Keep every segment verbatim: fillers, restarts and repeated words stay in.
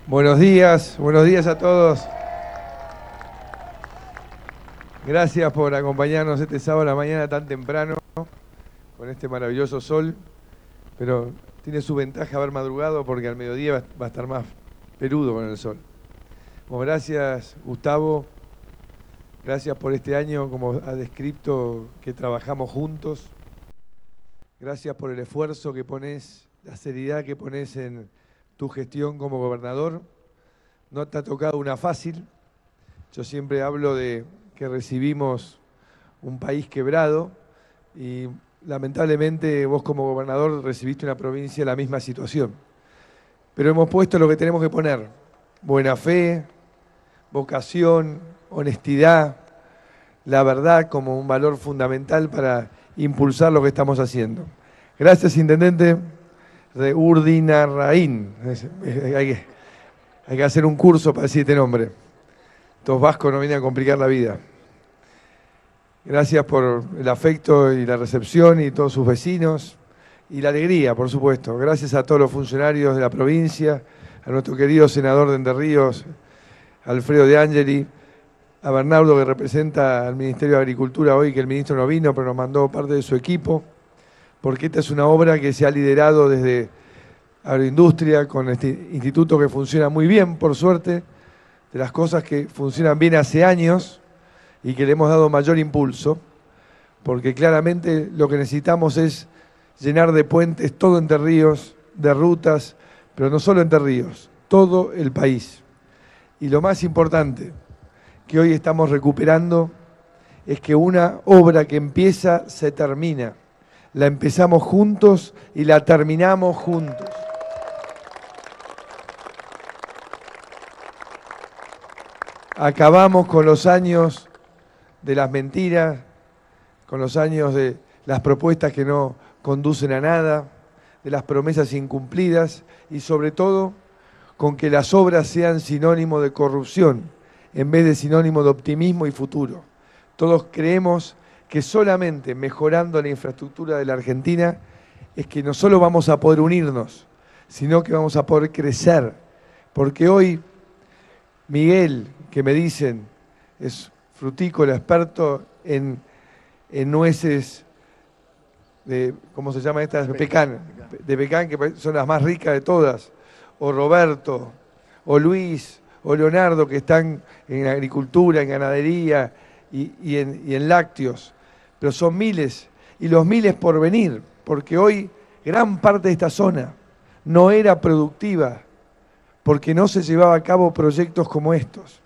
Buenos días, buenos días a todos. Gracias por acompañarnos este sábado a la mañana tan temprano, con este maravilloso sol, pero tiene su ventaja haber madrugado porque al mediodía va a estar más peludo con el sol. Bueno, gracias Gustavo, gracias por este año, como ha descrito, que trabajamos juntos. Gracias por el esfuerzo que pones, la seriedad que pones en tu gestión como gobernador. No te ha tocado una fácil. Yo siempre hablo de que recibimos un país quebrado y lamentablemente vos como gobernador recibiste una provincia en la misma situación. Pero hemos puesto lo que tenemos que poner: buena fe, vocación, honestidad, la verdad como un valor fundamental para impulsar lo que estamos haciendo. Gracias, Intendente Urdinarraín. Hay que, hay que hacer un curso para decir este nombre. Estos vascos no vienen a complicar la vida. Gracias por el afecto y la recepción y todos sus vecinos. Y la alegría, por supuesto. Gracias a todos los funcionarios de la provincia, a nuestro querido senador de Entre Ríos, Alfredo De Angeli, a Bernardo, que representa al Ministerio de Agricultura hoy, que el ministro no vino, pero nos mandó parte de su equipo, porque esta es una obra que se ha liderado desde Agroindustria, con este instituto que funciona muy bien, por suerte, de las cosas que funcionan bien hace años y que le hemos dado mayor impulso, porque claramente lo que necesitamos es llenar de puentes todo Entre Ríos, de rutas, pero no solo Entre Ríos, todo el país. Y lo más importante que hoy estamos recuperando es que una obra que empieza se termina. La empezamos juntos y la terminamos juntos. Acabamos con los años de las mentiras, con los años de las propuestas que no conducen a nada, de las promesas incumplidas y sobre todo con que las obras sean sinónimo de corrupción en vez de sinónimo de optimismo y futuro. Todos creemos que solamente mejorando la infraestructura de la Argentina es que no solo vamos a poder unirnos, sino que vamos a poder crecer. Porque hoy Miguel, que me dicen, es frutícola, experto en, en nueces de, ¿cómo se llama estas? De pecan, de pecan, que son las más ricas de todas, o Roberto, o Luis, o Leonardo, que están en agricultura, en ganadería y, y, en, y en lácteos. Pero son miles, y los miles por venir, porque hoy gran parte de esta zona no era productiva, porque no se llevaba a cabo proyectos como estos.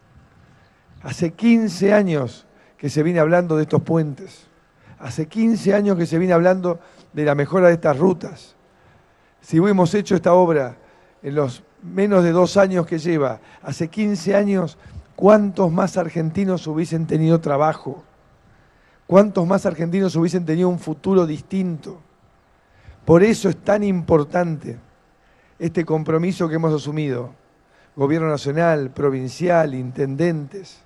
Hace quince años que se viene hablando de estos puentes, hace quince años que se viene hablando de la mejora de estas rutas. Si hubiéramos hecho esta obra en los menos de dos años que lleva, hace quince años, ¿cuántos más argentinos hubiesen tenido trabajo? ¿Cuántos más argentinos hubiesen tenido un futuro distinto? Por eso es tan importante este compromiso que hemos asumido, Gobierno Nacional, provincial, intendentes,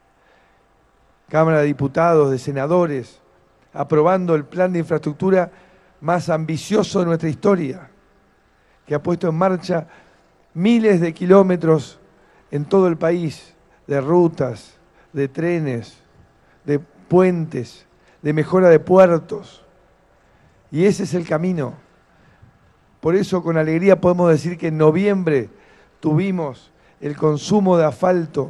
Cámara de Diputados, de senadores, aprobando el plan de infraestructura más ambicioso de nuestra historia, que ha puesto en marcha miles de kilómetros en todo el país, de rutas, de trenes, de puentes, de mejora de puertos. Y ese es el camino. Por eso con alegría podemos decir que en noviembre tuvimos el consumo de asfalto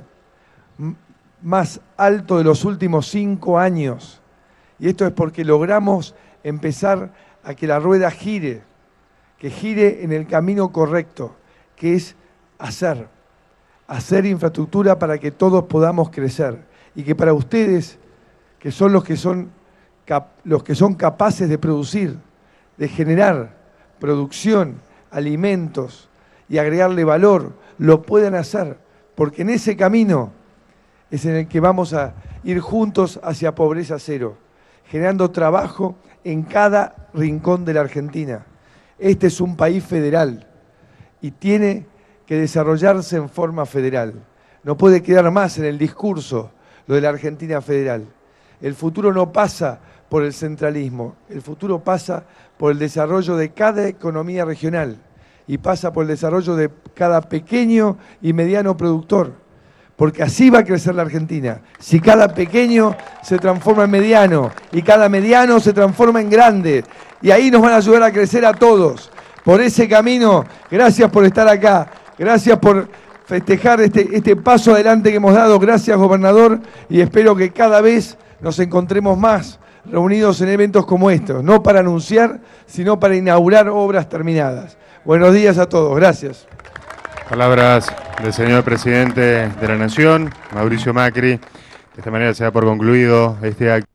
más alto de los últimos cinco años. Y esto es porque logramos empezar a que la rueda gire, que gire en el camino correcto, que es hacer, hacer infraestructura para que todos podamos crecer. Y que para ustedes, que son los que son, cap los que son capaces de producir, de generar producción, alimentos y agregarle valor, lo puedan hacer, porque en ese camino es en el que vamos a ir juntos hacia pobreza cero, generando trabajo en cada rincón de la Argentina. Este es un país federal y tiene que desarrollarse en forma federal. No puede quedar más en el discurso lo de la Argentina federal. El futuro no pasa por el centralismo, el futuro pasa por el desarrollo de cada economía regional y pasa por el desarrollo de cada pequeño y mediano productor, porque así va a crecer la Argentina. Si cada pequeño se transforma en mediano y cada mediano se transforma en grande, y ahí nos van a ayudar a crecer a todos. Por ese camino, gracias por estar acá, gracias por festejar este, este paso adelante que hemos dado, gracias gobernador, y espero que cada vez nos encontremos más reunidos en eventos como estos, no para anunciar, sino para inaugurar obras terminadas. Buenos días a todos, gracias. Palabras del señor presidente de la Nación, Mauricio Macri. De esta manera se da por concluido este acto.